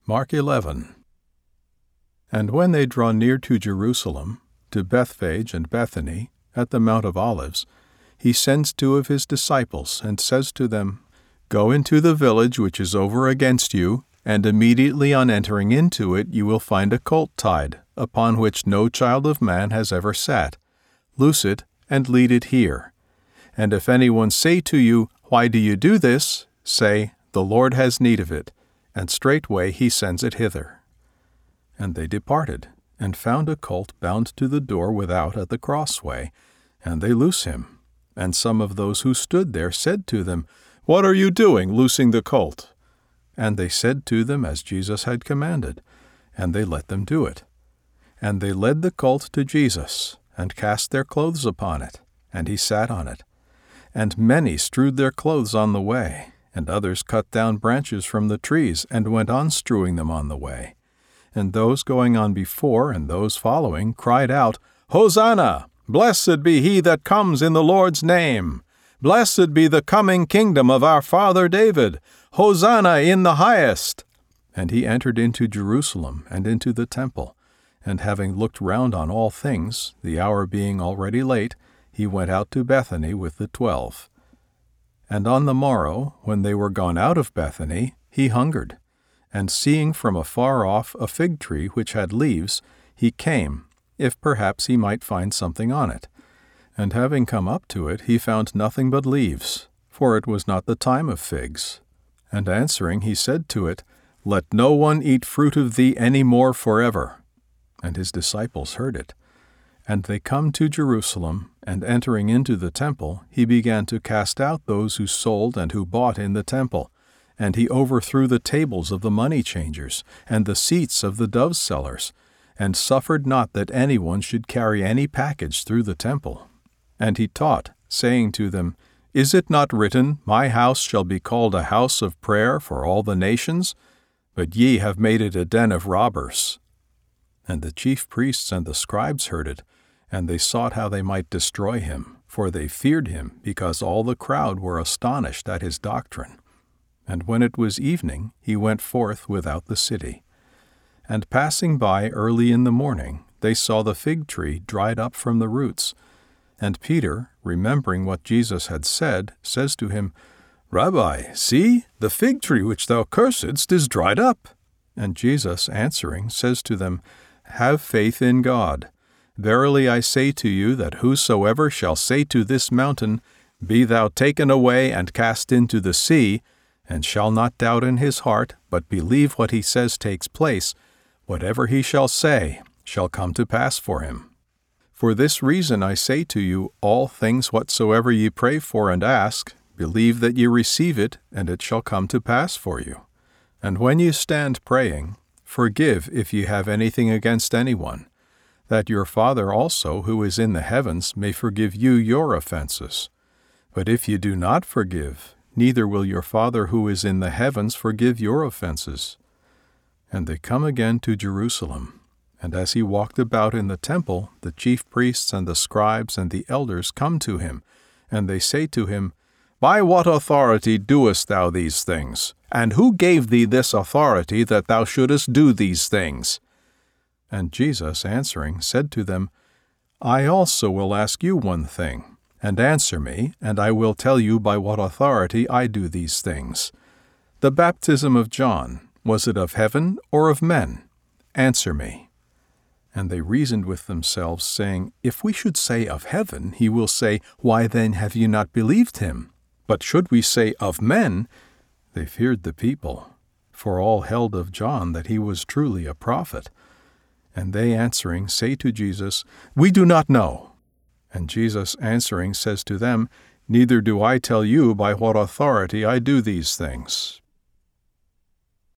Mark 11. And when they draw near to Jerusalem, to Bethphage and Bethany, at the Mount of Olives, he sends 2 of his disciples, and says to them, Go into the village which is over against you, and immediately on entering into it you will find a colt tied, upon which no child of man has ever sat. Loose it, and lead it here. And if anyone say to you, Why do you do this? Say, The Lord has need of it, and straightway he sends it hither. And they departed, and found a colt bound to the door without at the crossway, and they loose him. And some of those who stood there said to them, What are you doing, loosing the colt? And they said to them as Jesus had commanded, and they let them do it. And they led the colt to Jesus, and cast their clothes upon it, and he sat on it. And many strewed their clothes on the way, and others cut down branches from the trees, and went on strewing them on the way. And those going on before, and those following, cried out, Hosanna! Blessed be he that comes in the Lord's name! Blessed be the coming kingdom of our father David! Hosanna in the highest! And he entered into Jerusalem, and into the temple. And having looked round on all things, the hour being already late, he went out to Bethany with the 12. And on the morrow, when they were gone out of Bethany, he hungered. And seeing from afar off a fig tree which had leaves, he came, if perhaps he might find something on it. And having come up to it, he found nothing but leaves, for it was not the time of figs. And answering, he said to it, Let no one eat fruit of thee any more forever. And his disciples heard it. And they come to Jerusalem, and entering into the temple, he began to cast out those who sold and who bought in the temple. And he overthrew the tables of the money changers, and the seats of the dove sellers, and suffered not that anyone should carry any package through the temple. And he taught, saying to them, Is it not written, My house shall be called a house of prayer for all the nations? But ye have made it a den of robbers. And the chief priests and the scribes heard it, and they sought how they might destroy him, for they feared him, because all the crowd were astonished at his doctrine. And when it was evening, he went forth without the city. And passing by early in the morning, they saw the fig tree dried up from the roots. And Peter, remembering what Jesus had said, says to him, Rabbi, see, the fig tree which thou cursedst is dried up. And Jesus, answering, says to them, Have faith in God. Verily I say to you that whosoever shall say to this mountain, Be thou taken away and cast into the sea, and shall not doubt in his heart, but believe what he says takes place, whatever he shall say shall come to pass for him. For this reason I say to you, all things whatsoever ye pray for and ask, believe that ye receive it, and it shall come to pass for you. And when ye stand praying, forgive if ye have anything against anyone, that your Father also, who is in the heavens, may forgive you your offenses. But if ye do not forgive, neither will your Father who is in the heavens forgive your offenses. And they come again to Jerusalem. And as he walked about in the temple, the chief priests and the scribes and the elders come to him, and they say to him, By what authority doest thou these things? And who gave thee this authority that thou shouldest do these things? And Jesus, answering, said to them, I also will ask you one thing, and answer me, and I will tell you by what authority I do these things. The baptism of John, was it of heaven or of men? Answer me. And they reasoned with themselves, saying, If we should say of heaven, he will say, Why then have you not believed him? But should we say of men? They feared the people, for all held of John that he was truly a prophet. And they answering say to Jesus, We do not know. And Jesus answering says to them, Neither do I tell you by what authority I do these things.